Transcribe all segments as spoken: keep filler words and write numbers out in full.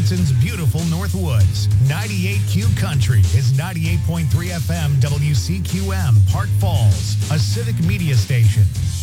Wisconsin's beautiful Northwoods. ninety-eight Q Country is ninety-eight point three F M W C Q M, Park Falls, a civic media station.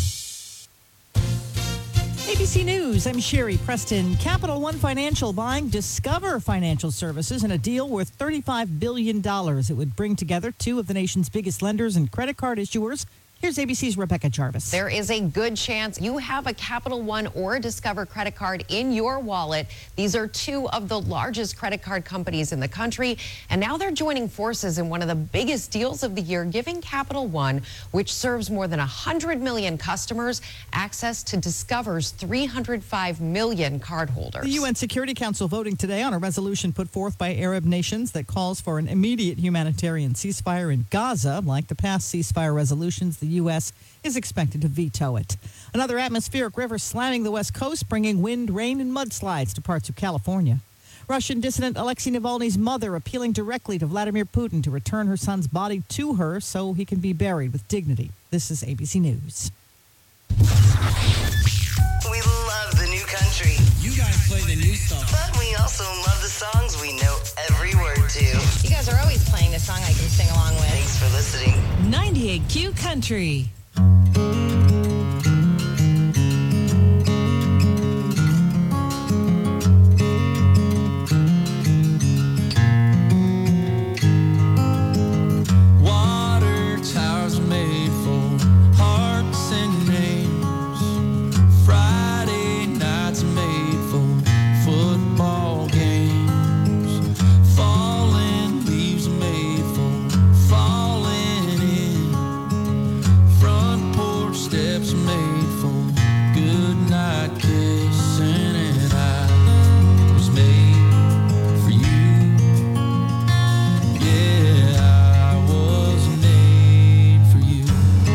A B C News, I'm Sherry Preston. Capital One Financial buying Discover Financial Services in a deal worth thirty-five billion dollars. It would bring together two of the nation's biggest lenders and credit card issuers. Here's A B C's Rebecca Jarvis. There is a good chance you have a Capital One or a Discover credit card in your wallet. These are two of the largest credit card companies in the country, and now they're joining forces in one of the biggest deals of the year, giving Capital One, which serves more than one hundred million customers, access to Discover's three hundred five million cardholders. The U N Security Council voting today on a resolution put forth by Arab nations that calls for an immediate humanitarian ceasefire in Gaza. Like the past ceasefire resolutions, the U S is expected to veto it. Another atmospheric river slamming the West Coast, bringing wind, rain, and mudslides to parts of California. Russian dissident Alexei Navalny's mother appealing directly to Vladimir Putin to return her son's body to her so he can be buried with dignity. This is A B C News. We love the new country. You guys play the new stuff. But we also love the songs we know every word to. You guys are always playing the song I can sing along with. Thanks for listening. ninety-eight Q Country. Water towers made for hearts and names. Friday nights made for football games. Falling leaves made for falling in. Front porch steps made for good night kissing. And I was made for you. Yeah, I was made for you.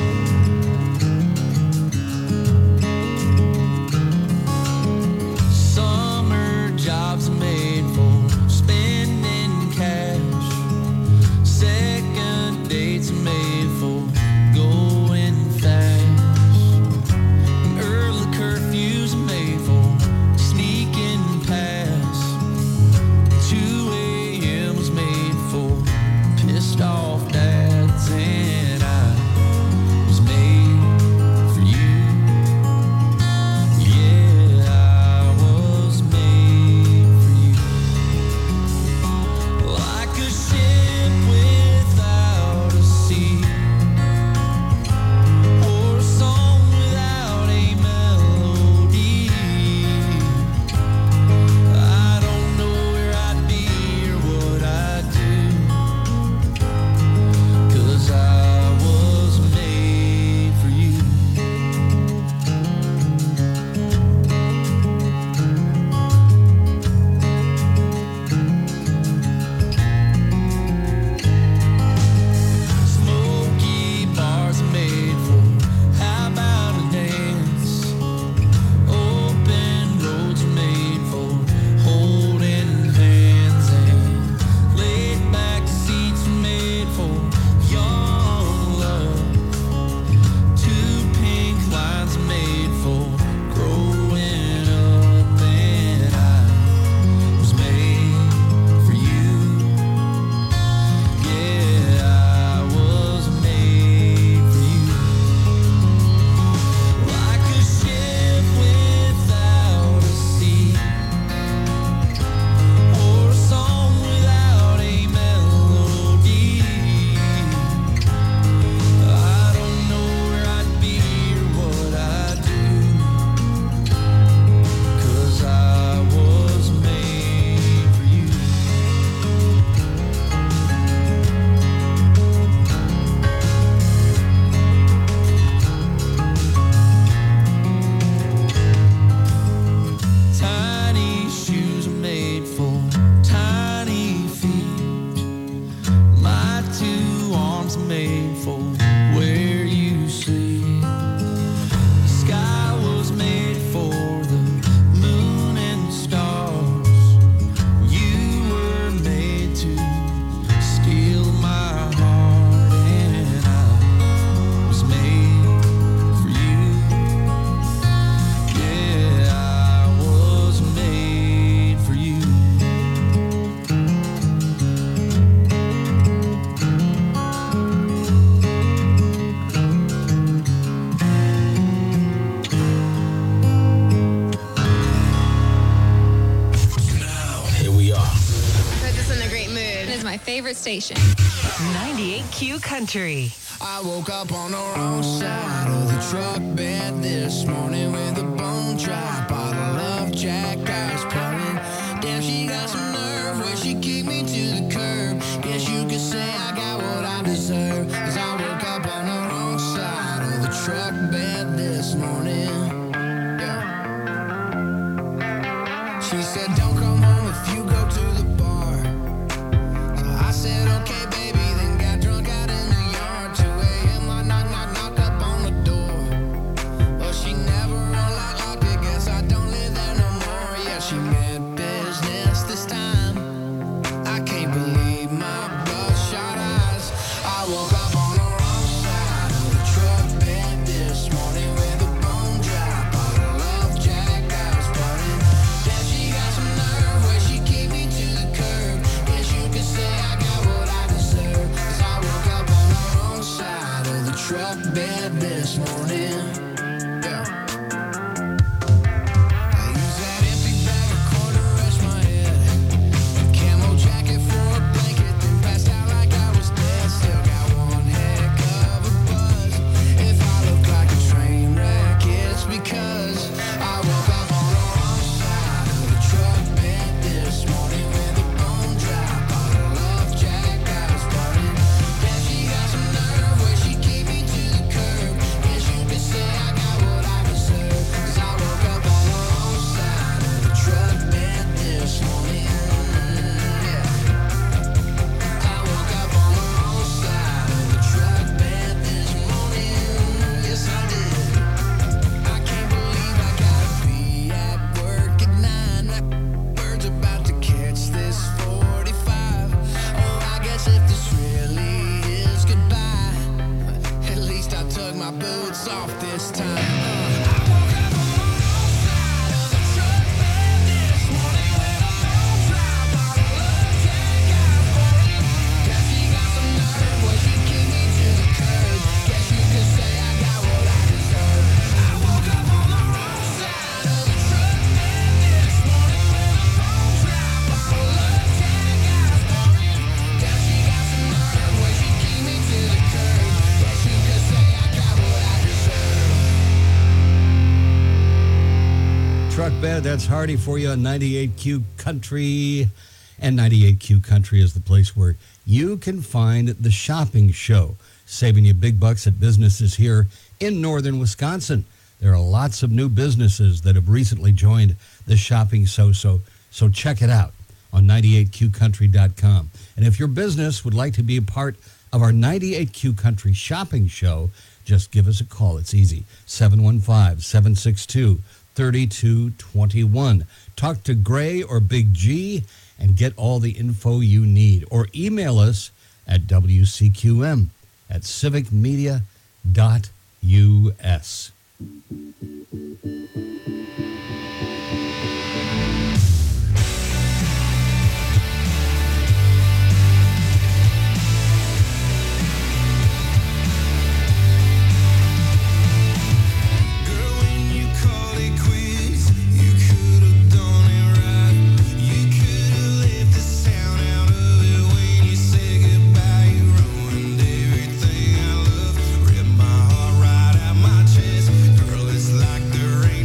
Summer jobs made for spending cash. Second dates made for going fast. And early curfews made for sneaking past. two a.m. was made for pissed off dads. And I was made for you. Yeah, I was made for you. Like a ship without a sea, or a song without a melody. I don't know where I'd be or what I'd do, 'cause I was made for you. Smoky bars made for how about a dance. Open roads made for holding hands. And laid back seats made for young love. Two pink lines made for growing up. And I was made for you. Yeah, I was made for you. Like a ship without a sea, or a song without a melody. I don't know where I'd be or what I'd do, 'cause I was made for you. Tiny shoes are made for tiny feet. My two arms made for where you sleep. The sky was made for the moon and stars. You were made to steal my heart. And I was made for you. Yeah, I was made for you. favorite station. ninety-eight Q Country. I woke up on the wrong side of the truck bed this morning with a bone dry bottle of Jack Ice pouring. Damn, she got some nerve where she kicked me to the curb. Guess you could say I got what I deserve. Cause I woke up on the wrong side of the truck bed this morning. Yeah. She said, don't come home if you go to the bar. So I said, okay, baby, then got drunk out in the yard. two a.m. I knock, knock, knock up on the door. Well, she never unlocked, locked it. Guess I don't live there no more. Yeah, she meant business this time. I can't believe my bloodshot eyes. I woke up on the wrong side of the truck bed this morning with a bone dry bottle of Jack Ice pouring. Damn, she got some nerve where she kicked me to the curb. Guess you could say I got what I deserve. Cause I woke up on the wrong side of the truck bed this morning. Yeah. I use that empty bag of corn to rest my head. A camo jacket for a blanket, then passed out like I was dead. Still got one heck of a buzz. If I look like a train wreck, it's because I woke up on the wrong side of the truck bed this morning with a bone dry bottle of Jack Ice pouring. Damn, she got some nerve where she kicked me to the curb. Guess you could say I got what I deserve. Cause I woke up on the wrong side of the truck bed this morning. Yeah. I woke up on the wrong side of the truck bed this morning. Yes, I did. I can't believe I gotta be at work at nine. That bird's about to catch this forty-five. Oh, I guess if this really is goodbye, at least I took my boots off this time. I woke up on the wrong side of the truck bed this morning with a bone dry bottle of Jack Ice pouring. Guess she got some nerve where she kicked me to the curb. Guess you could say I got what I deserve. I woke up on the wrong side of the truck bed this morning with a bone dry bottle of Jack Ice pouring. Guess she got some nerve where she kicked me to the curb. Guess you could say I got what I deserve. Truck bed, that's Hardy for you on ninety-eight Q Country. And ninety-eight Q Country is the place where you can find the shopping show, saving you big bucks at businesses here in northern Wisconsin. There are lots of new businesses that have recently joined the shopping show, so, so check it out on ninety-eight Q country dot com. And if your business would like to be a part of our ninety-eight Q Country shopping show, just give us a call. It's easy, seven one five, seven six two, three two two one. Talk to Gray or Big G and get all the info you need. Or email us at W C Q M at civic media dot U S. Everything I love, rip my heart right out my chest. Girl, it's like the rain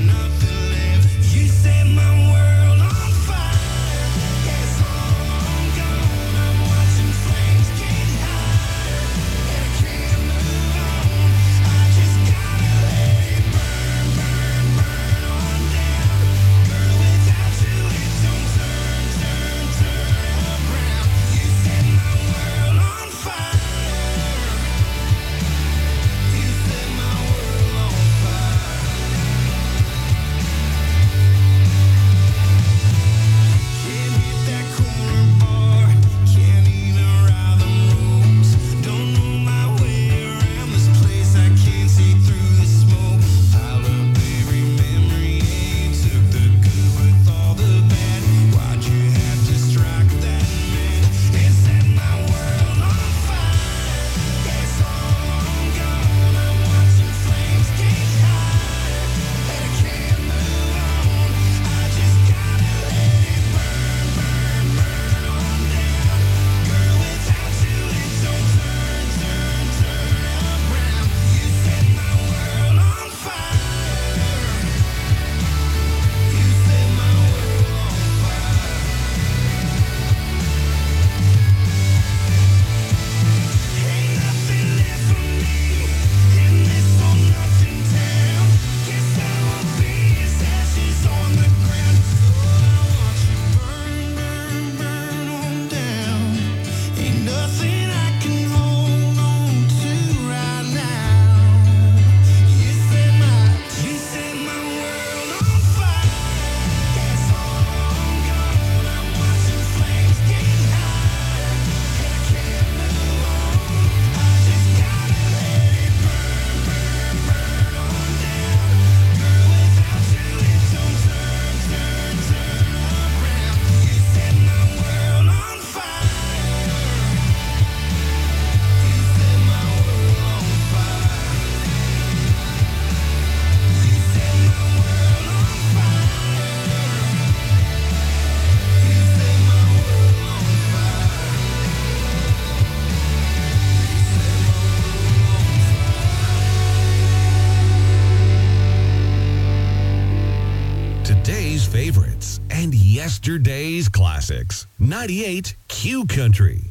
favorites and yesterday's classics. ninety-eight Q Country.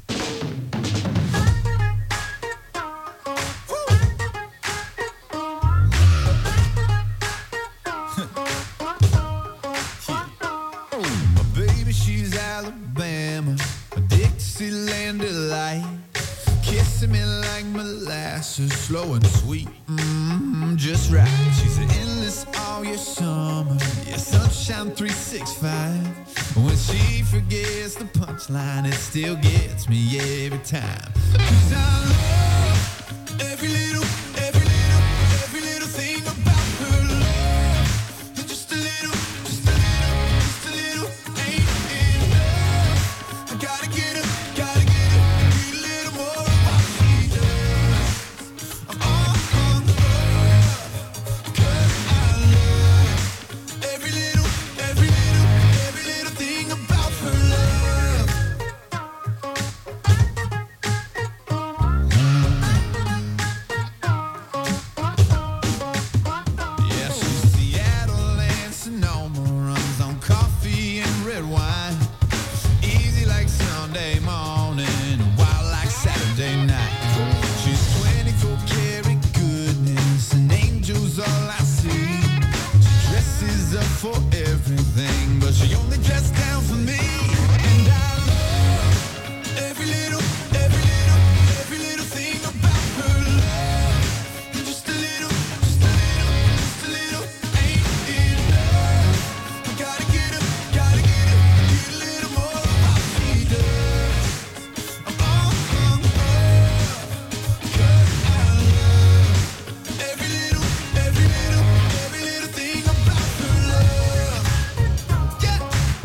My baby, she's Alabama, a Dixieland delight. Kissing me like molasses, slow and sweet, mm, just right. She's endless all year summer, yeah, sunshine three sixty-five. When she forgets the punchline, it still gets me every time. 'Cause I love every little, every little, every little thing about her love. Just a little, just a little, just a little ain't enough. I gotta get her, gotta get her, get a little more of what she does. I'm all hung up, 'cause I love every little, every little, every little thing about her love. Yeah, she's Seattle and Sonoma, runs on coffee and red wine. Easy like Sunday morning, wild like Saturday night. She's twenty-four karat goodness, and angels all I see. She dresses up for everything, but she only dressed down for me. And I love every little, every little, every little thing about her love. Just a little, just a little, just a little ain't enough. I gotta get her, gotta get her, get a little more of what she does. I'm all hung up, 'cause I love every little, every little, every little thing about her love. Yeah.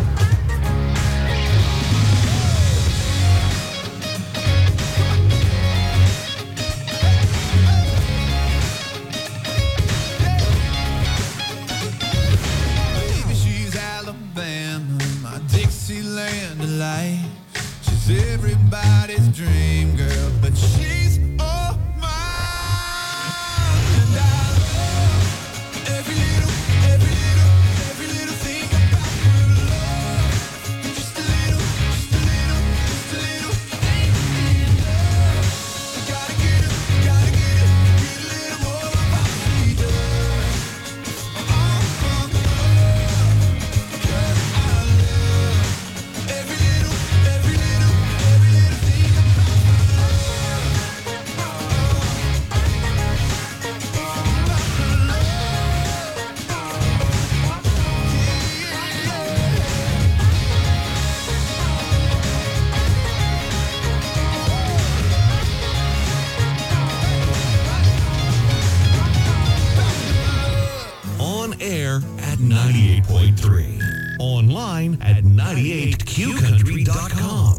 Baby, she's Alabama, my Dixieland delight. She's everybody's dream girl, but she's all mine. And I love every little, every little, every little thing about her love. Just a little, just a little, just a little ain't enough. I gotta get her, gotta get her, get a little more of what she does. I'm all hung up, 'cause I love every little, every little, every little thing about her love. About her love. On air at ninety-eight point three. Online at ninety-eight q country dot com.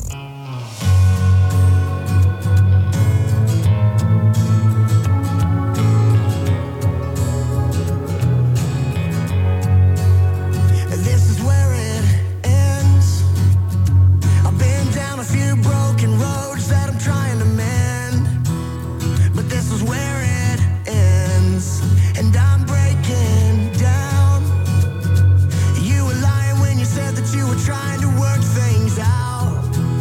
This is where it ends. I've been down a few broken roads that I'm trying to mend, but this is where it ends, and I'm breaking down. You were lying when you said that you were trying to work things out.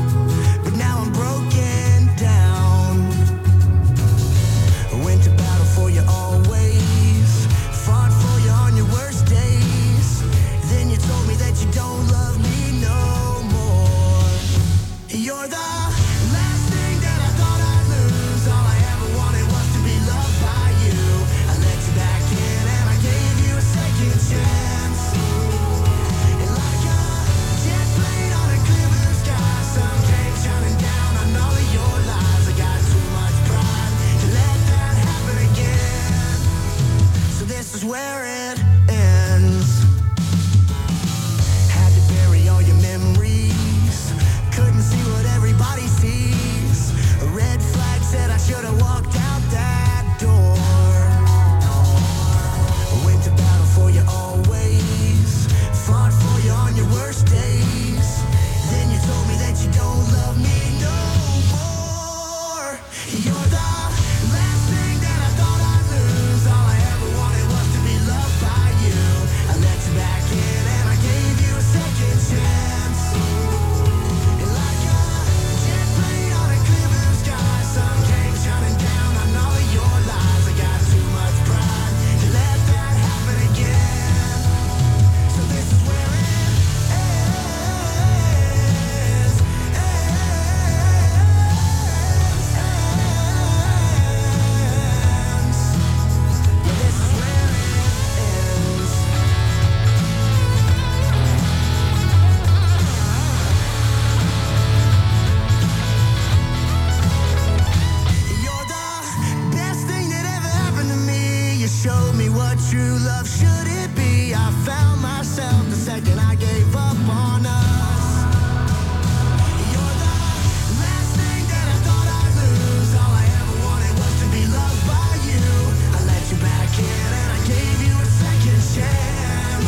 what true love should it be? I found myself the second I gave up on us. You're the last thing that I thought I'd lose. All I ever wanted was to be loved by you. I let you back in and I gave you a second chance.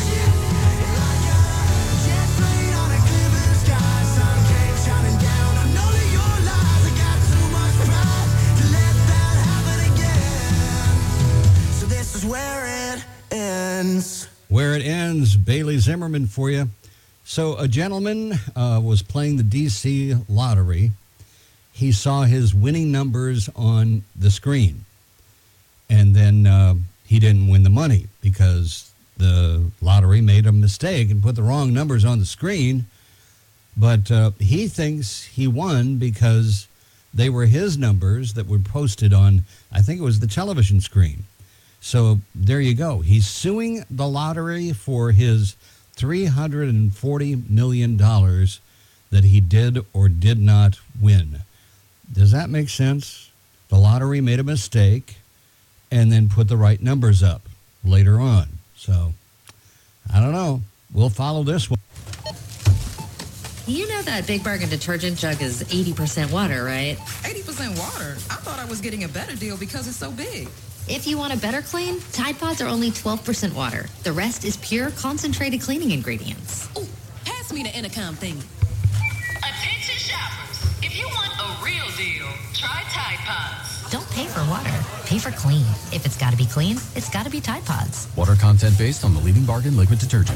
Like a jet plane on a clear blue sky, sun came shining down. I know that your lies, I got too much pride to let that happen again. So this is where it ends. Where it ends, Bailey Zimmerman for you. So a gentleman uh, was playing the D C lottery. He saw his winning numbers on the screen. And then uh, he didn't win the money because the lottery made a mistake and put the wrong numbers on the screen. But uh, he thinks he won because they were his numbers that were posted on, I think it was the television screen. So there you go. He's suing the lottery for his three hundred forty million dollars that he did or did not win. Does that make sense? The lottery made a mistake and then put the right numbers up later on. So, I don't know. We'll follow this one. You know that Big Bargain detergent jug is eighty percent water, right? eighty percent water? I thought I was getting a better deal because it's so big. If you want a better clean, Tide Pods are only twelve percent water. The rest is pure, concentrated cleaning ingredients. Ooh, pass me the intercom thingy. Attention shoppers. If you want a real deal, try Tide Pods. Don't pay for water. Pay for clean. If it's got to be clean, it's got to be Tide Pods. Water content based on the leading bargain liquid detergent.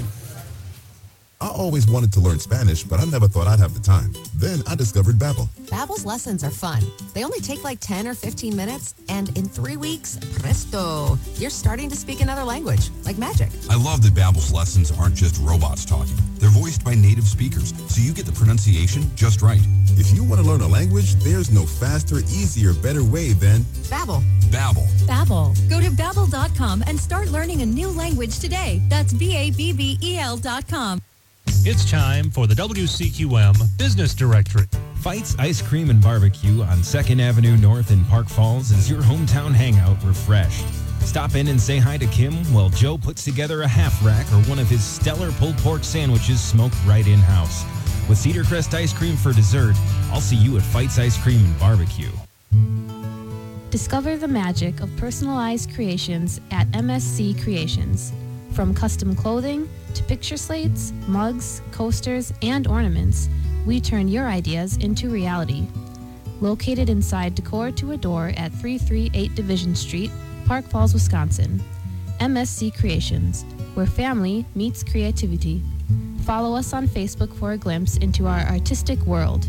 I always wanted to learn Spanish, but I never thought I'd have the time. Then I discovered Babbel. Babbel's lessons are fun. They only take like ten or fifteen minutes, and in three weeks, presto, you're starting to speak another language, like magic. I love that Babbel's lessons aren't just robots talking. They're voiced by native speakers, so you get the pronunciation just right. If you want to learn a language, there's no faster, easier, better way than Babbel. Babbel. Babbel. Go to Babbel dot com and start learning a new language today. That's B A B B E L dot com. It's time for the W C Q M Business Directory. Fights Ice Cream and Barbecue on second Avenue North in Park Falls is your hometown hangout refreshed. Stop in and say hi to Kim while Joe puts together a half rack or one of his stellar pulled pork sandwiches smoked right in-house. With Cedar Crest ice cream for dessert, I'll see you at Fights Ice Cream and Barbecue. Discover the magic of personalized creations at M S C Creations. From custom clothing to picture slates, mugs, coasters, and ornaments, we turn your ideas into reality. Located inside Decor to Adore at three thirty-eight Division Street, Park Falls, Wisconsin. M S C Creations, where family meets creativity. Follow us on Facebook for a glimpse into our artistic world.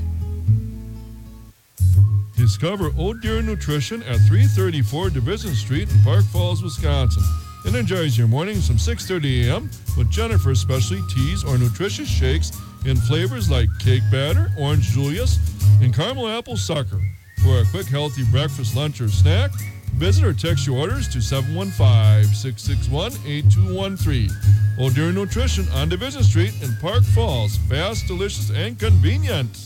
Discover Old Deer Nutrition at three thirty-four Division Street in Park Falls, Wisconsin. Energize your mornings from six thirty a.m. with Jennifer's specialty teas or nutritious shakes in flavors like cake batter, orange Julius, and caramel apple sucker. For a quick, healthy breakfast, lunch, or snack, visit or text your orders to seven one five, six six one, eight two one three. Old Deer Nutrition on Division Street in Park Falls. Fast, delicious, and convenient.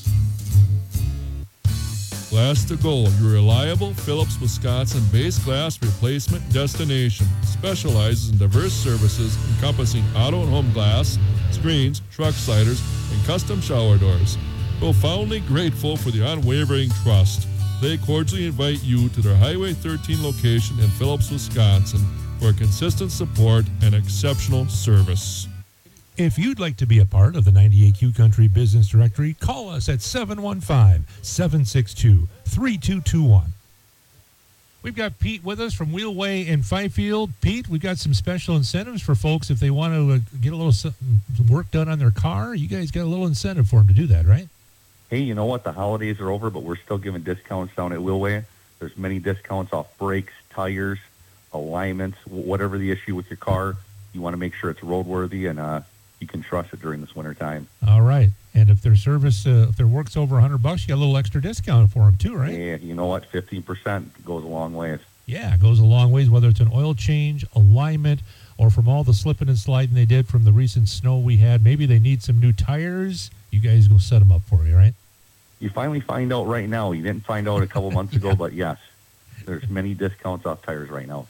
Glass to Go, your reliable Phillips, Wisconsin base glass replacement destination. Specializes in diverse services encompassing auto and home glass, screens, truck sliders, and custom shower doors. Profoundly grateful for the unwavering trust. They cordially invite you to their Highway thirteen location in Phillips, Wisconsin for consistent support and exceptional service. If you'd like to be a part of the ninety-eight Q Country Business Directory, call us at seven one five, seven six two, three two two one. We've got Pete with us from Wheelway in Fifield. Pete, we've got some special incentives for folks if they want to uh, get a little s- work done on their car. You guys got a little incentive for them to do that, right? Hey, you know what? The holidays are over, but we're still giving discounts down at Wheelway. There's many discounts off brakes, tires, alignments, wh- whatever the issue with your car. You want to make sure it's roadworthy and uh, you can trust it during this winter time. All right. And if their service, uh, if their work's over one hundred bucks, you got a little extra discount for them too, right? Yeah, you know what? fifteen percent goes a long ways. Yeah, it goes a long ways, whether it's an oil change, alignment, or from all the slipping and sliding they did from the recent snow we had. Maybe they need some new tires. You guys go set them up for you, right? You finally find out right now. You didn't find out a couple months ago, but yes, there's many discounts off tires right now. Find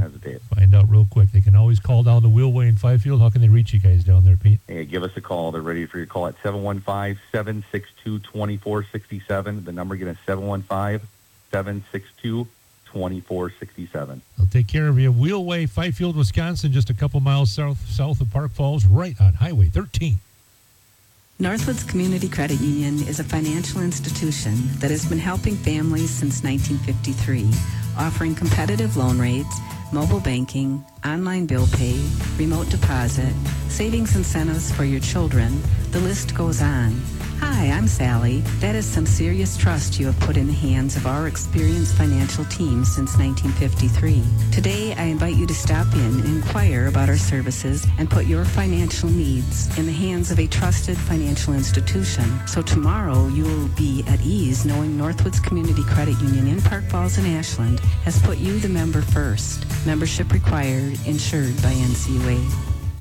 hesitate. Find out real quick. They can always call down the Wheelway in Fifield. How can they reach you guys down there, Pete? Hey, give us a call. They're ready for your call at seven one five, seven six two, two four six seven. The number again is seven one five, seven six two, two four six seven. They'll take care of you. Wheelway, Fifield, Wisconsin, just a couple miles south south of Park Falls, right on Highway thirteen. Northwoods Community Credit Union is a financial institution that has been helping families since nineteen fifty-three, offering competitive loan rates, mobile banking, online bill pay, remote deposit, savings incentives for your children. The list goes on. Hi, I'm Sally. That is some serious trust you have put in the hands of our experienced financial team since nineteen fifty-three. Today, I invite you to stop in and inquire about our services and put your financial needs in the hands of a trusted financial institution. So tomorrow, you will be at ease knowing Northwoods Community Credit Union in Park Falls and Ashland has put you, the member, first. Membership required, insured by N C U A.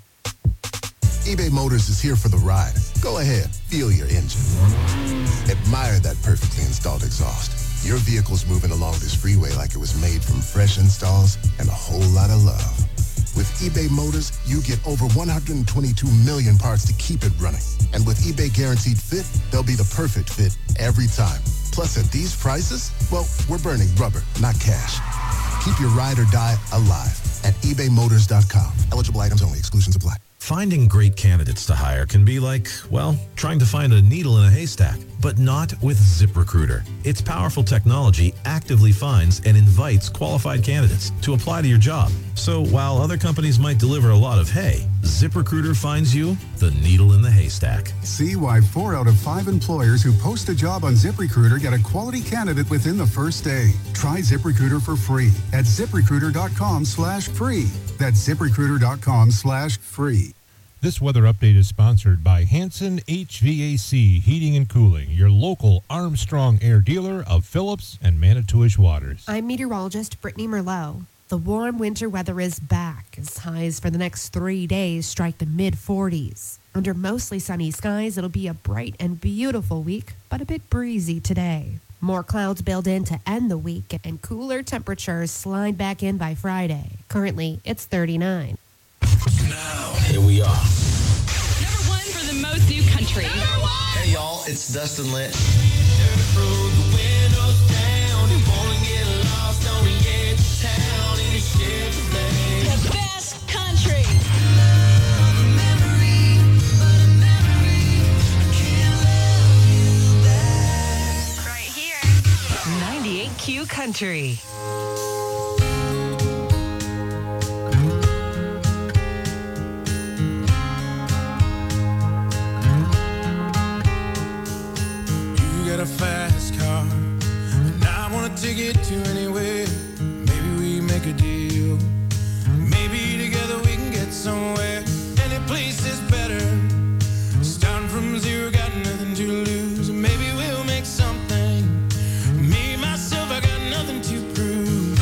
eBay Motors is here for the ride. Go ahead, feel your engine. Admire that perfectly installed exhaust. Your vehicle's moving along this freeway like it was made from fresh installs and a whole lot of love. With eBay Motors, you get over one hundred twenty-two million parts to keep it running. And with eBay Guaranteed Fit, they'll be the perfect fit every time. Plus, at these prices, well, we're burning rubber, not cash. Keep your ride or die alive at ebay motors dot com. Eligible items only. Exclusions apply. Finding great candidates to hire can be like, well, trying to find a needle in a haystack, but not with ZipRecruiter. Its powerful technology actively finds and invites qualified candidates to apply to your job. So while other companies might deliver a lot of hay, ZipRecruiter finds you the needle in the haystack. See why four out of five employers who post a job on ZipRecruiter get a quality candidate within the first day. Try ZipRecruiter for free at ZipRecruiter.com slash free. That's ZipRecruiter.com slash free. This weather update is sponsored by Hanson H V A C Heating and Cooling, your local Armstrong Air dealer of Phillips and Manitowish Waters. I'm meteorologist Brittany Merlot. The warm winter weather is back as highs for the next three days strike the mid forties. Under mostly sunny skies, it'll be a bright and beautiful week, but a bit breezy today. More clouds build in to end the week, and cooler temperatures slide back in by Friday. Currently, it's thirty-nine. Now, here we are. Number one for the most new country. Hey, y'all, it's Dustin Litt. The best country. Right here. ninety-eight Q Country. A fast car, and I wanna take it to anywhere. Maybe we make a deal. Maybe together we can get somewhere. Any place is better. Starting from zero, got nothing to lose. Maybe we'll make something. Me, myself, I got nothing to prove.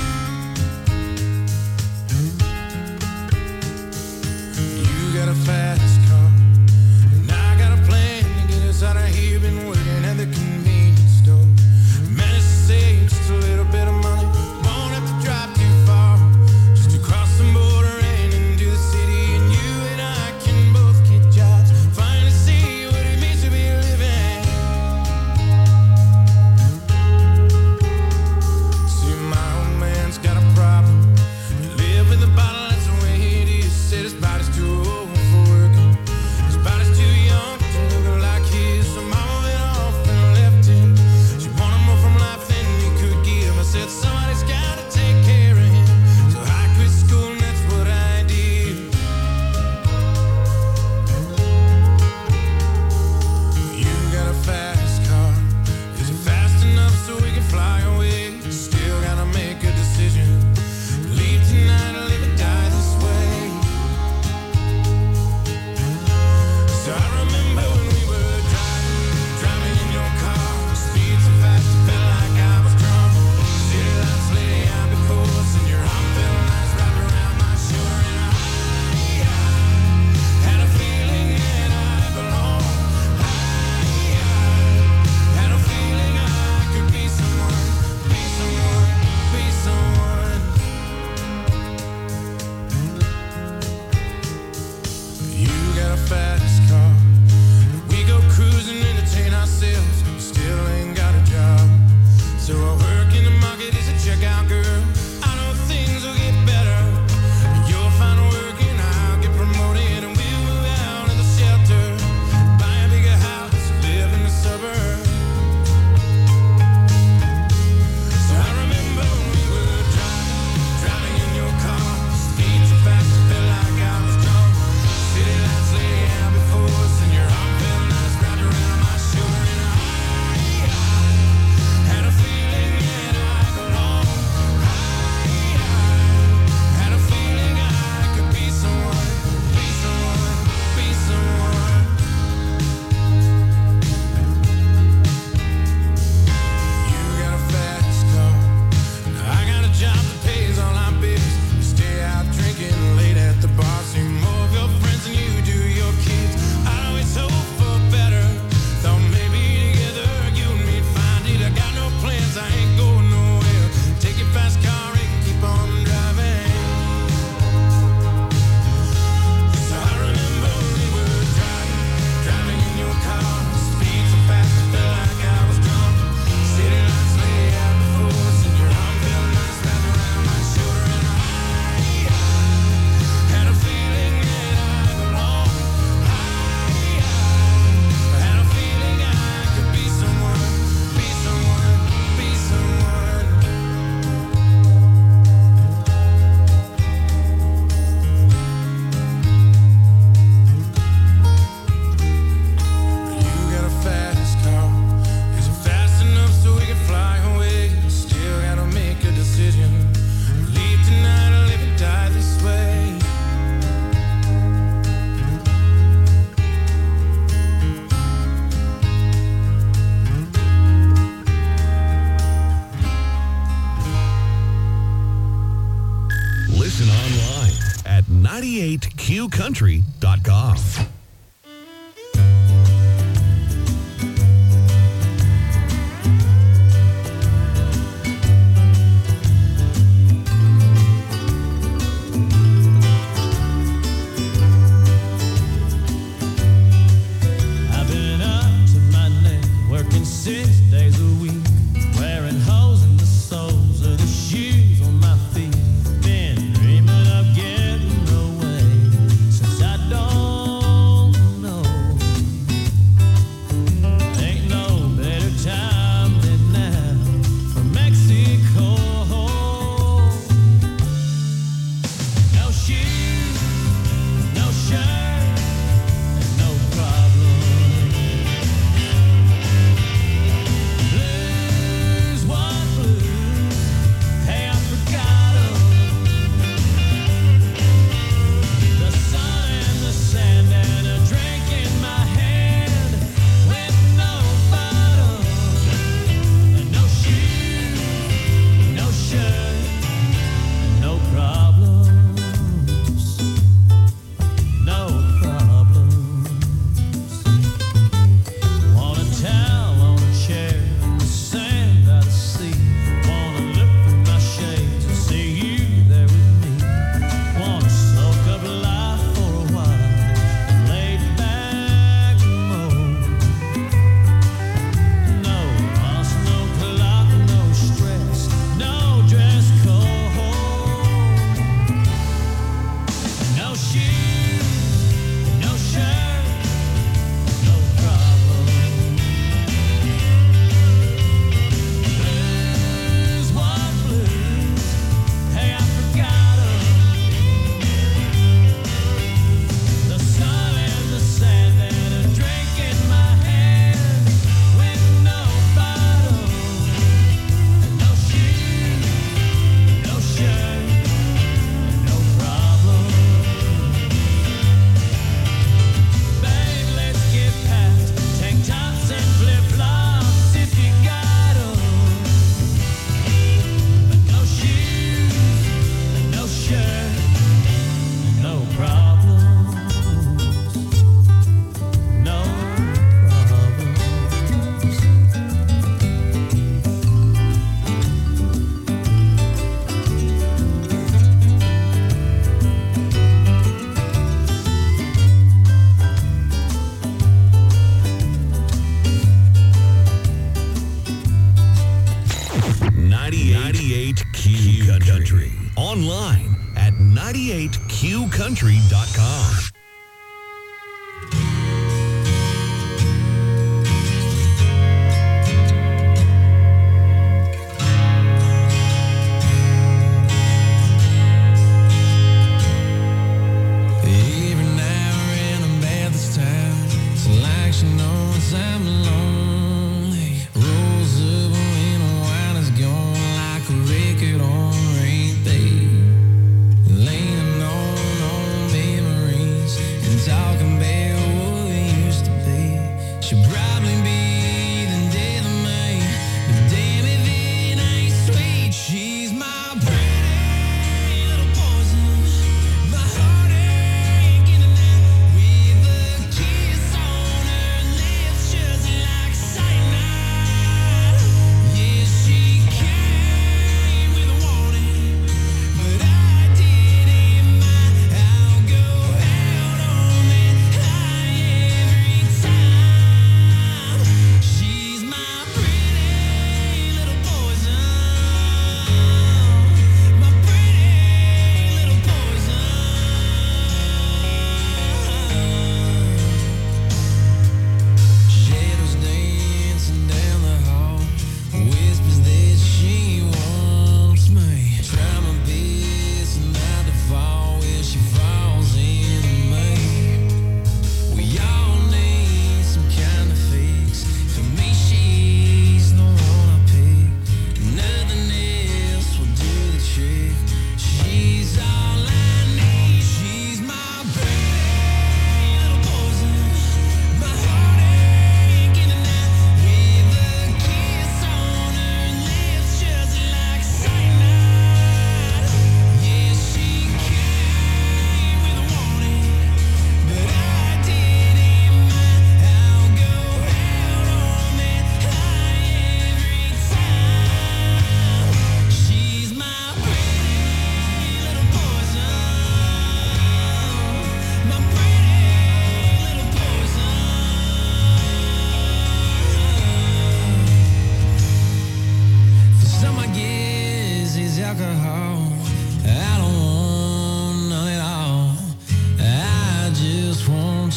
You got a fast car, and I got a plan to get us out of here. Been working at the convenience store. Managed to save just a little bit of money. Won't have to drive too far. Listen online at ninety-eight Q country dot com. I've been up to my neck, working six days a week, wearing holes in the soles of the shoes on my feet. Been dreaming of getting away since I don't know. Ain't no better time than now for Mexico. No shoes, no shirt, no problem. Blues, what blues? Hey, I forgot 'em. The sun and the sand and a drink in my hand with no bottom. And no shoes, no shirt, no problems. No problems. Want a towel on a chair in the sand by the sea. Wanna look through my shades and see you there with me. Wanna soak up life for a while and lay back mode. No fuss, no clock, no stress, no dress code. No shoes, no shirt, no problem. Blues, what blues? Hey, I forgot 'em. The sun and the sand and a drink in my hand with no bottom. No shoes, no shirt, no problem. Babe, let's get past tank tops and flip-flops if you got 'em. But no shoes, no shirt, no problems. No problems. ninety-eight Q Country. Online at ninety-eight Q country dot com. Every now and then I'm bad this time. So like she knows I'm lonely. Rolls up when the wine is gone like a record on repeat. Leaning on old memories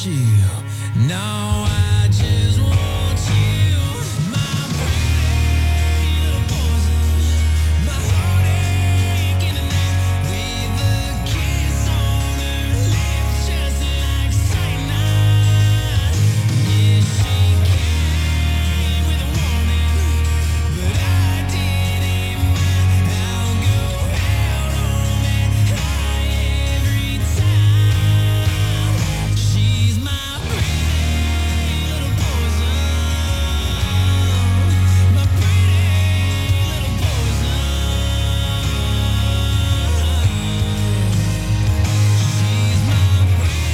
want you. No, I just want you. My pretty little poison. My heartache in the night with a kiss on her lips just like cyanide. Yeah, she came with a warning, but I didn't mind. I'll go out on that high every time. She's my pretty little poison. My pretty little poison. She's my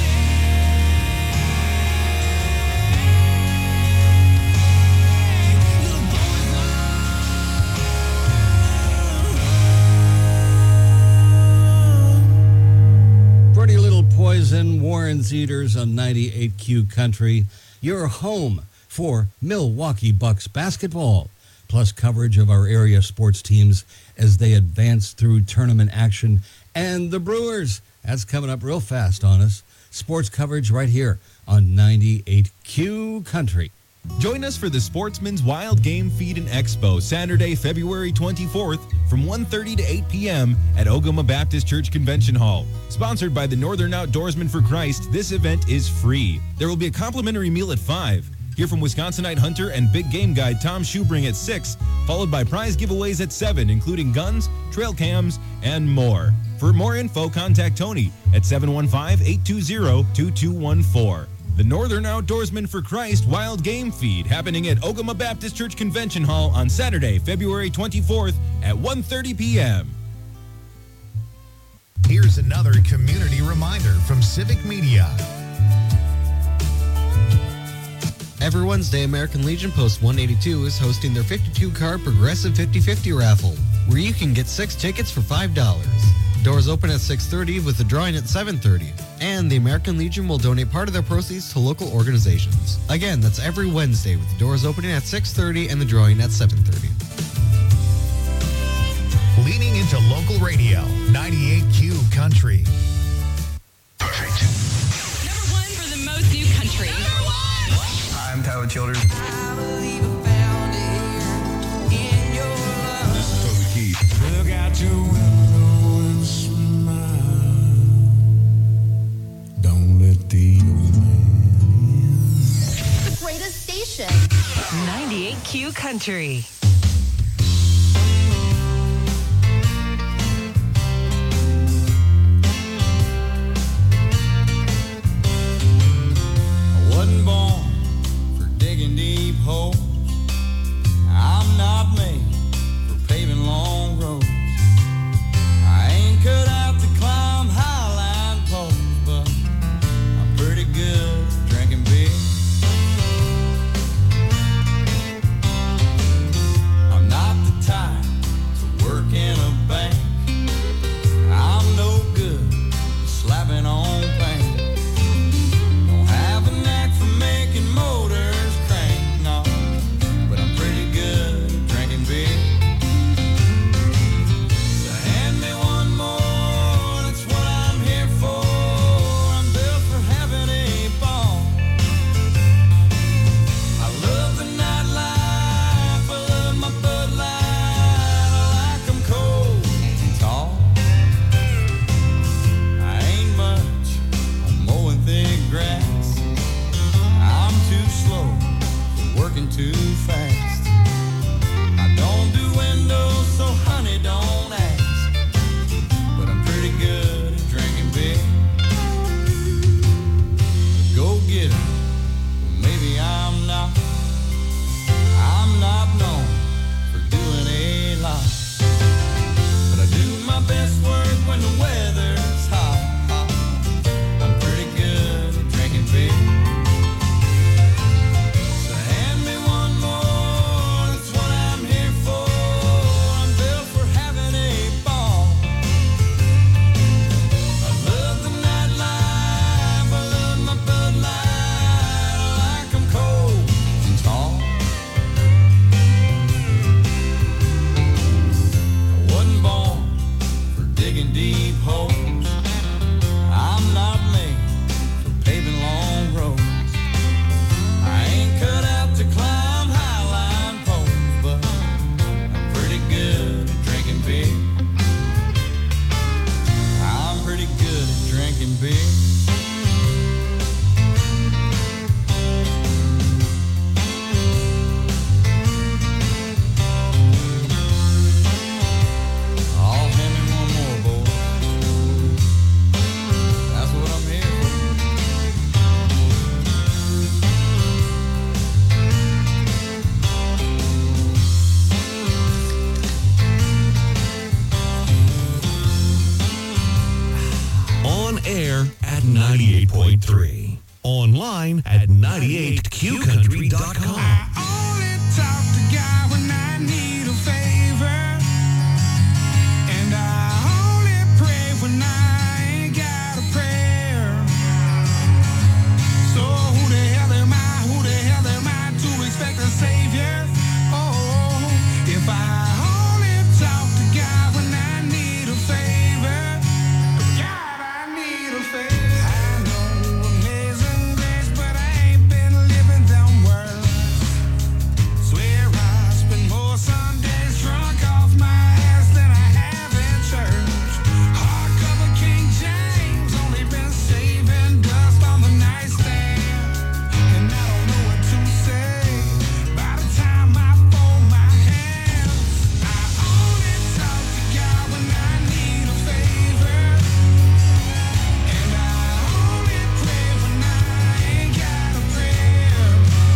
Pretty Little Poison, Warren Zeters on ninety-eight Q Country, your home for Milwaukee Bucks basketball, plus coverage of our area sports teams as they advance through tournament action, and the Brewers. That's coming up real fast on us. Sports coverage right here on ninety-eight Q Country. Join us for the Sportsman's Wild Game Feed and Expo Saturday, February twenty-fourth from one thirty to eight p.m. at Ogama Baptist Church Convention Hall. Sponsored by the Northern Outdoorsmen for Christ, this event is free. There will be a complimentary meal at five. Hear from Wisconsinite hunter and big game guide Tom Schubring at six, followed by prize giveaways at seven, including guns, trail cams, and more. For more info, contact Tony at seven one five, eight two zero, two two one four. The Northern Outdoorsmen for Christ Wild Game Feed happening at Ogama Baptist Church Convention Hall on Saturday, February twenty-fourth at one thirty p.m. Here's another community reminder from Civic Media. Every Wednesday, American Legion Post one eighty-two is hosting their fifty-two card Progressive fifty fifty raffle, where you can get six tickets for five dollars. Doors open at six thirty with the drawing at seven thirty. And the American Legion will donate part of their proceeds to local organizations. Again, that's every Wednesday with the doors opening at six thirty and the drawing at seven thirty. Leaning into local radio, ninety-eight Q Country. Perfect. Number one for the most new country. Number one! I'm Tyler Childers. This is Toby Keith. Look out your window and smile. Don't let the old man in. The greatest station. ninety-eight Q Country. I wasn't born for digging deep holes. I'm not made for paving long roads. I ain't cut out to climb highline poles, but I'm pretty good at drinking beer. On air at ninety-eight point three. Online at ninety-eight q country dot com. Talk to God when I need a favor, and I only pray when I ain't got a prayer. So who the hell am I? Who the hell am I to expect a savior? Oh, if I only talk to God when I need a favor, God, I need a favor. I know amazing grace, but I ain't been living them words. Swear I spend more Sundays drunk off my ass than I have in church. Hardcover King James, only been saving dust on the nightstand. And I don't know what to say by the time I fold my hands. I only talk to God when I need a favor, and I only pray when I ain't got a prayer.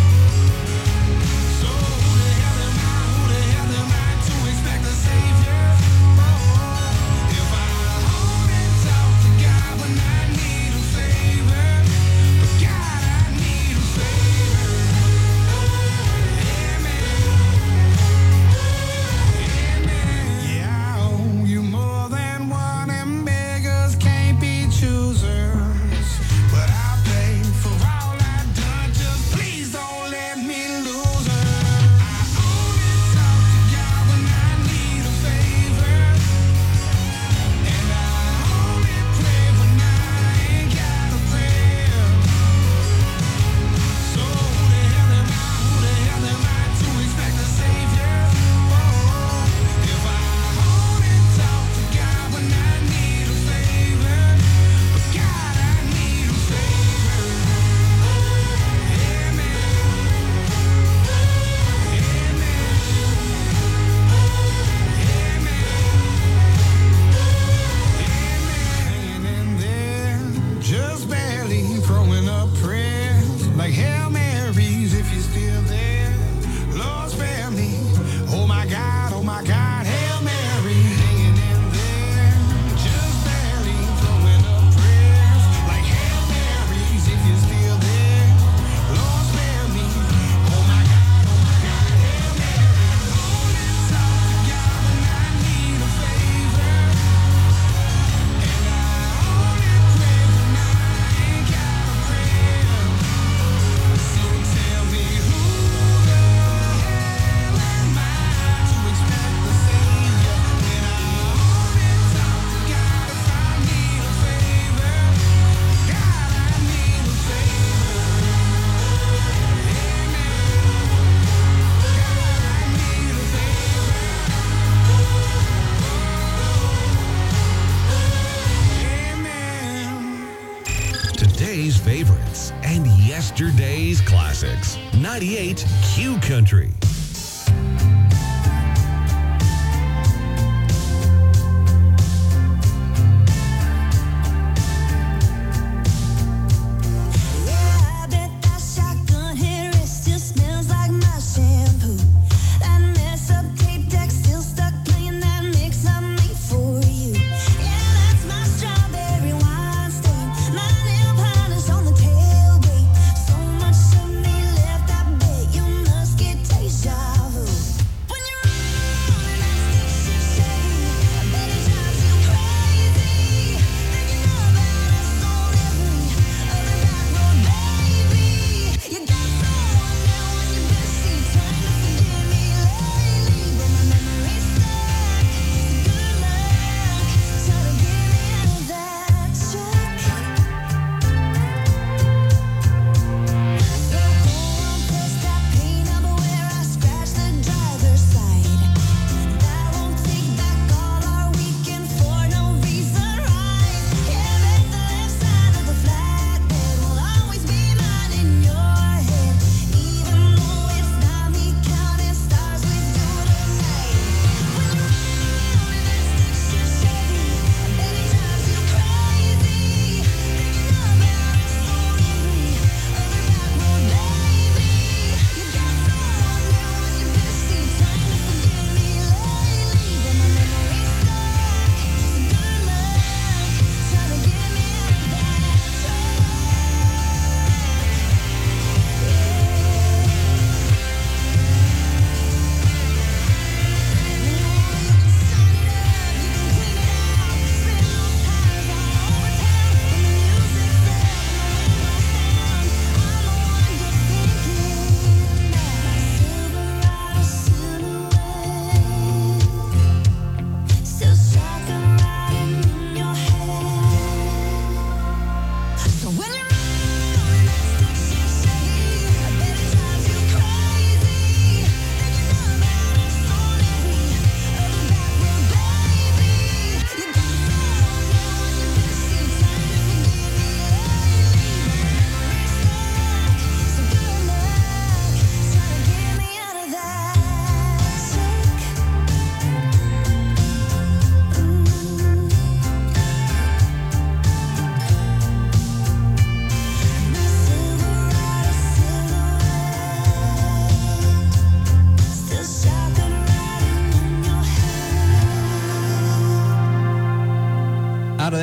So who the hell am I? Who the hell am I to expect a savior? Oh, if I only talk to God when I need a favor, but God, I need a favor. Yeah, I owe you more than one, and beggars can't be choosers. But I pay for all I done. Just please don't let me lose her. I only talk to God when I need a favor, and I only pray when I ain't got a prayer. So who the hell am I? Who the hell am I to expect a savior? Oh, if I only talk to God when I need a favor, but God, I need a favor. Amen. Hanging in there, just barely throwing up prayers like Hail Marys if you're still there. Lord, spare me. Oh my God, oh my God, Hail Mary. Hanging in there, just barely throwing up prayers like Hail Marys if you're still there. Lord, spare me. Oh my God, oh my God, Hail Mary. Only talk to God when I need a favor, and I only pray when I ain't got a prayer. So tell me who the hell am I to expect the savior when I only talk to God if I need a favor? God, I need a favor. Amen. God, I need a favor. Amen. Today's favorites and yesterday's classics. ninety-eight Q Country. I bet that shotgun hair still smells like my shampoo. That mess up tape deck still stuck playing that mix I made for you. Yeah, that's my strawberry wine stain. My nail polish on the tailgate. So much of me left, I bet you must get taste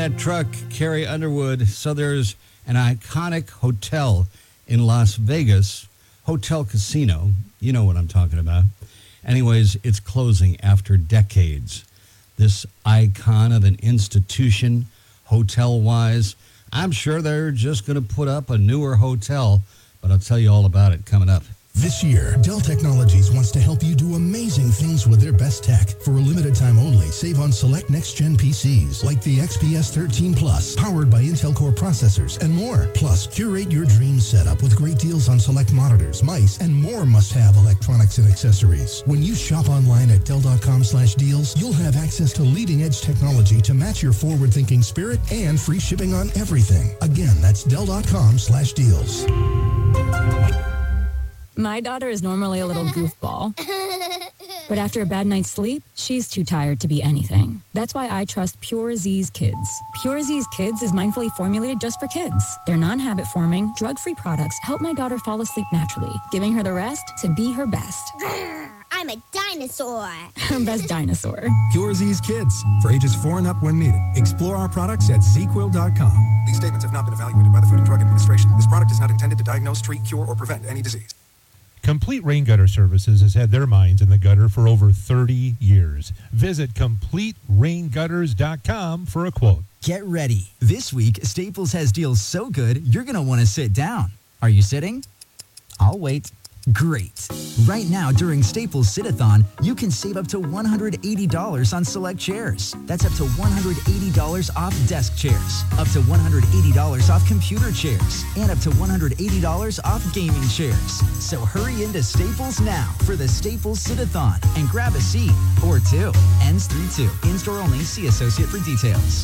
that truck, Carrie Underwood. So there's an iconic hotel in Las Vegas, Hotel Casino. You know what I'm talking about. Anyways, it's closing after decades. This icon of an institution, hotel-wise, I'm sure they're just going to put up a newer hotel, but I'll tell you all about it coming up. This year, Dell Technologies wants to help you do amazing things with their best tech. For a limited time only, save on select next-gen P Cs like the X P S thirteen Plus, powered by Intel Core processors, and more. Plus, curate your dream setup with great deals on select monitors, mice, and more must-have electronics and accessories. When you shop online at Dell.com slash deals, you'll have access to leading-edge technology to match your forward-thinking spirit and free shipping on everything. Again, that's Dell.com slash deals. My daughter is normally a little goofball, but after a bad night's sleep, she's too tired to be anything. That's why I trust Pure Z's Kids. Pure Z's Kids is mindfully formulated just for kids. Their non-habit forming, drug-free products help my daughter fall asleep naturally, giving her the rest to be her best. I'm a dinosaur. Her best dinosaur. Pure Z's Kids, for ages four and up when needed. Explore our products at Z Quill dot com. These statements have not been evaluated by the Food and Drug Administration. This product is not intended to diagnose, treat, cure, or prevent any disease. Complete Rain Gutter Services has had their minds in the gutter for over thirty years. Visit complete rain gutters dot com for a quote. Get ready. This week, Staples has deals so good, you're going to want to sit down. Are you sitting? I'll wait. Great. Right now, during Staples Sit-a-thon, you can save up to one hundred eighty dollars on select chairs. That's up to one hundred eighty dollars off desk chairs, up to one hundred eighty dollars off computer chairs, and up to one hundred eighty dollars off gaming chairs. So hurry into Staples now for the Staples Sit-a-thon and grab a seat or two. Ends three two. In-store only. See associate for details.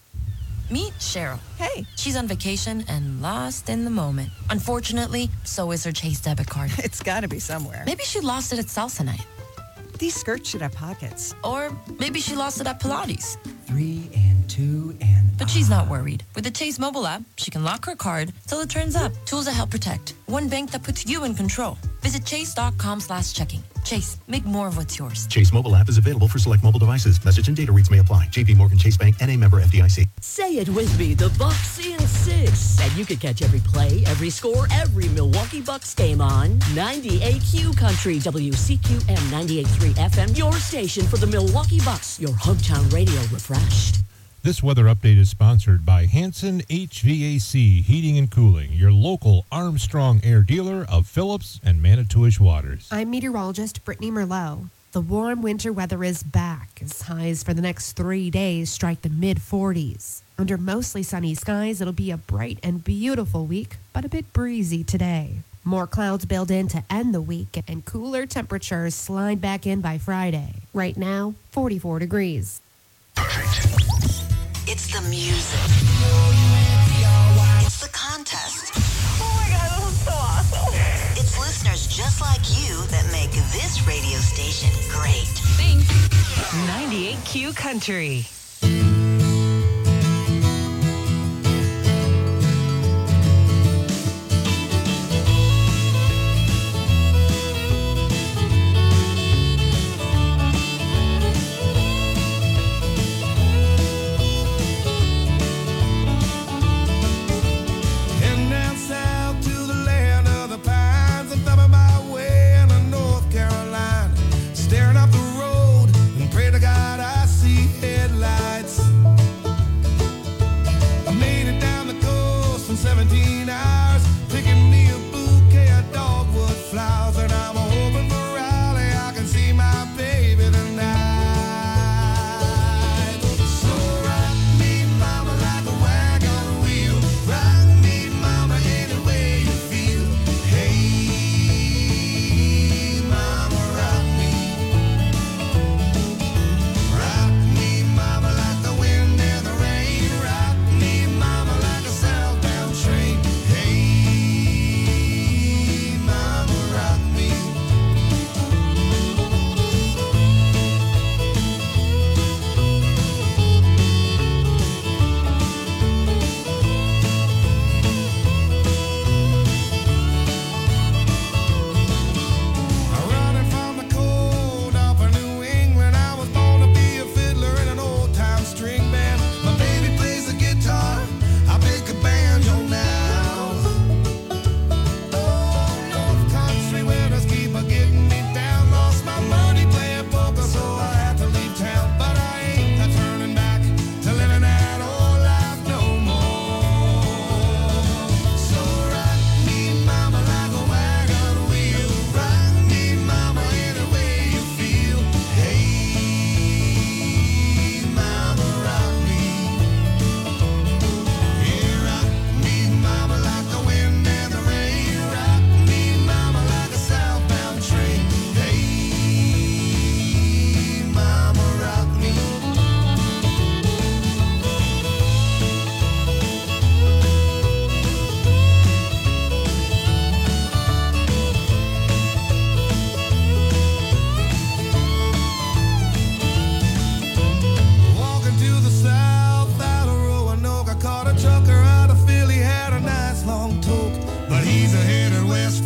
Meet Cheryl. Hey. She's on vacation and lost in the moment. Unfortunately, so is her Chase debit card. It's gotta be somewhere. Maybe she lost it at salsa night. These skirts should have pockets. Or maybe she lost it at Pilates. Three and two and... But she's not worried. With the Chase mobile app, she can lock her card till it turns up. Tools that help protect. One bank that puts you in control. Visit chase.com slash checking. Chase, make more of what's yours. Chase mobile app is available for select mobile devices. Message and data rates may apply. J P Morgan Chase Bank, N A member F D I C. Say it with me, the Bucks in six. And you can catch every play, every score, every Milwaukee Bucks game on ninety-eight Q Country, W C Q M ninety-eight point three F M, your station for the Milwaukee Bucks, your hometown radio refreshed. This weather update is sponsored by Hanson H V A C Heating and Cooling, your local Armstrong Air dealer of Phillips and Manitowish Waters. I'm meteorologist Brittany Merlot. The warm winter weather is back as highs for the next three days strike the mid forties. Under mostly sunny skies, it'll be a bright and beautiful week, but a bit breezy today. More clouds build in to end the week, and cooler temperatures slide back in by Friday. Right now, forty-four degrees. It's the music. It's the contest. Oh my God, that was so awesome. It's listeners just like you that make this radio station great. Thanks. ninety-eight Q Country. Heading down south to the land of the pines. I'm thumbing my way into North Carolina, staring up the road and pray to God I see headlights.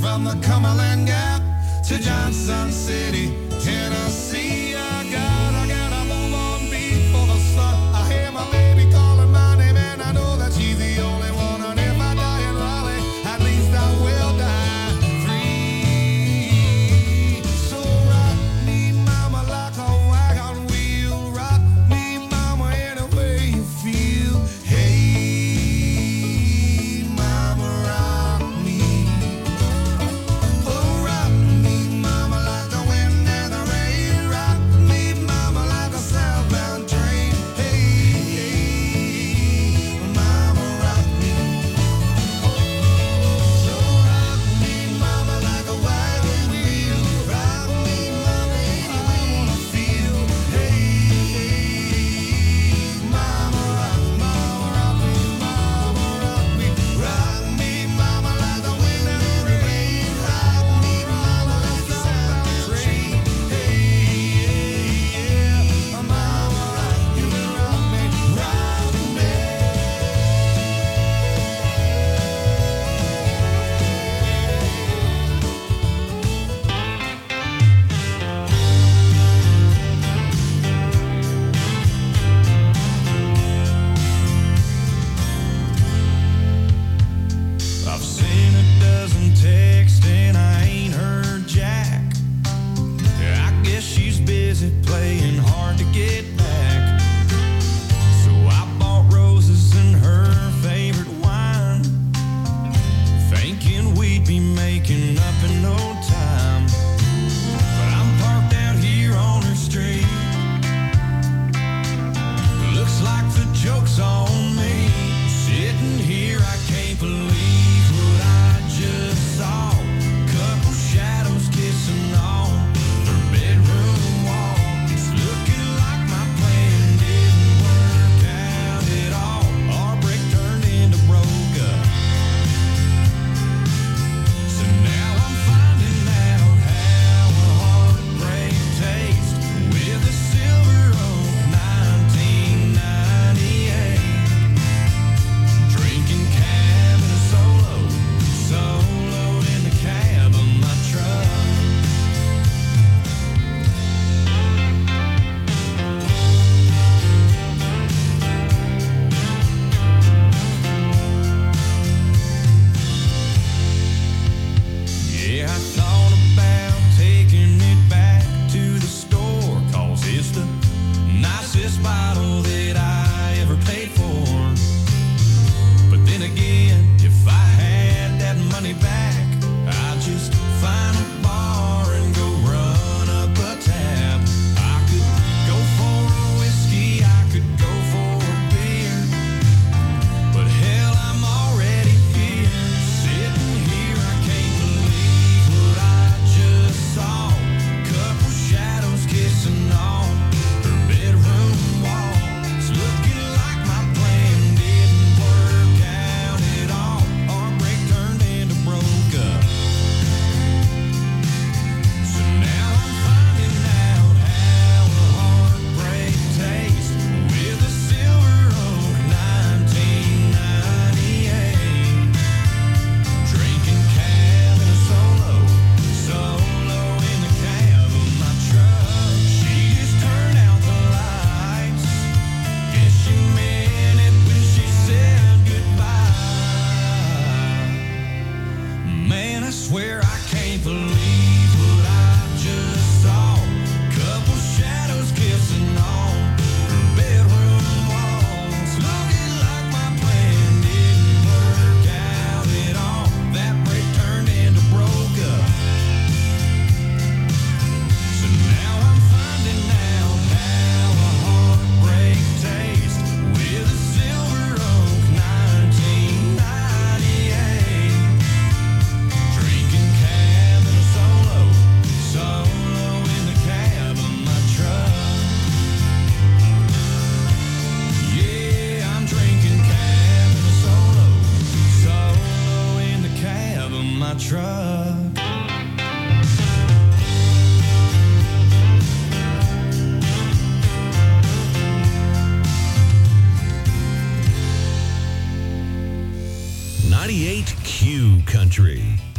from the Cumberland Gap to Johnson City, Tennessee. I got, I gotta move on before the sun. I hear my baby calling my name, and I know that she's the only one. And if I die in Raleigh, at least I will die free. So rock me, mama, like a wagon wheel. Rock me, mama, any way you feel. Hey, mama, rock me. Oh, rock me, mama, like the wind and the rain. Rock me, mama, like a southbound train. Hey, hey, mama, rock me. So rock me, mama, like a wagon wheel. Rock me, mama, any way you wanna feel. Hey, mama, rock, mama, rock me, mama, rock me. Rock me, mama, like the wind and the rain. Rock me, mama, like a southbound train. Hey, yeah, mama, rock you, rock me, rock me. I've seen a dozen texts and I ain't heard Jack. I guess she's busy playing hard to get back. So I bought roses and her favorite wine, thinking we'd be making up in no time. But I'm parked out here on her street. Looks like the joke's on me. Sitting here, I can't believe what I just saw. Couple shadows kissing on her bedroom wall. It's looking like my plan didn't work out at all. Our break turned into broke up. So now I'm finding out how a heartbreak tastes with a Silver Oak nineteen ninety-eight. Drinking cab in a solo, solo in the cab of my truck. Yeah, I thought about taking it back to the store, 'cause it's the nicest bottle that I ever paid for. But then again, if I had that money back, I'd just find a bar and go run up a tab. I could go for a whiskey, I could go for a beer, but hell, I'm already here. Sitting here, I can't believe what I just saw. Couple shadows kissing on her bedroom wall. It's looking like my plan didn't work out at all. Our break turned into broke up. So now I'm finding out how a heartbreak tastes with a Silver Oak nineteen ninety-eight. Drinking cab in a solo, solo in the cab of my truck. She just turned out the lights. Guess she meant it when she said goodbye. Man, I swear I can't believe what I just saw. Couple shadows kissing on her bedroom walls. Looking like my plan didn't work out at all. That break turned into broke up. So now I'm finding out how a heartbreak tastes with a Silver Oak nineteen ninety-eight. Drinking cab in a solo, solo in the cab of my truck. Yeah, I'm drinking cab in a solo, solo in the cab of my truck. ninety-eight Q Country.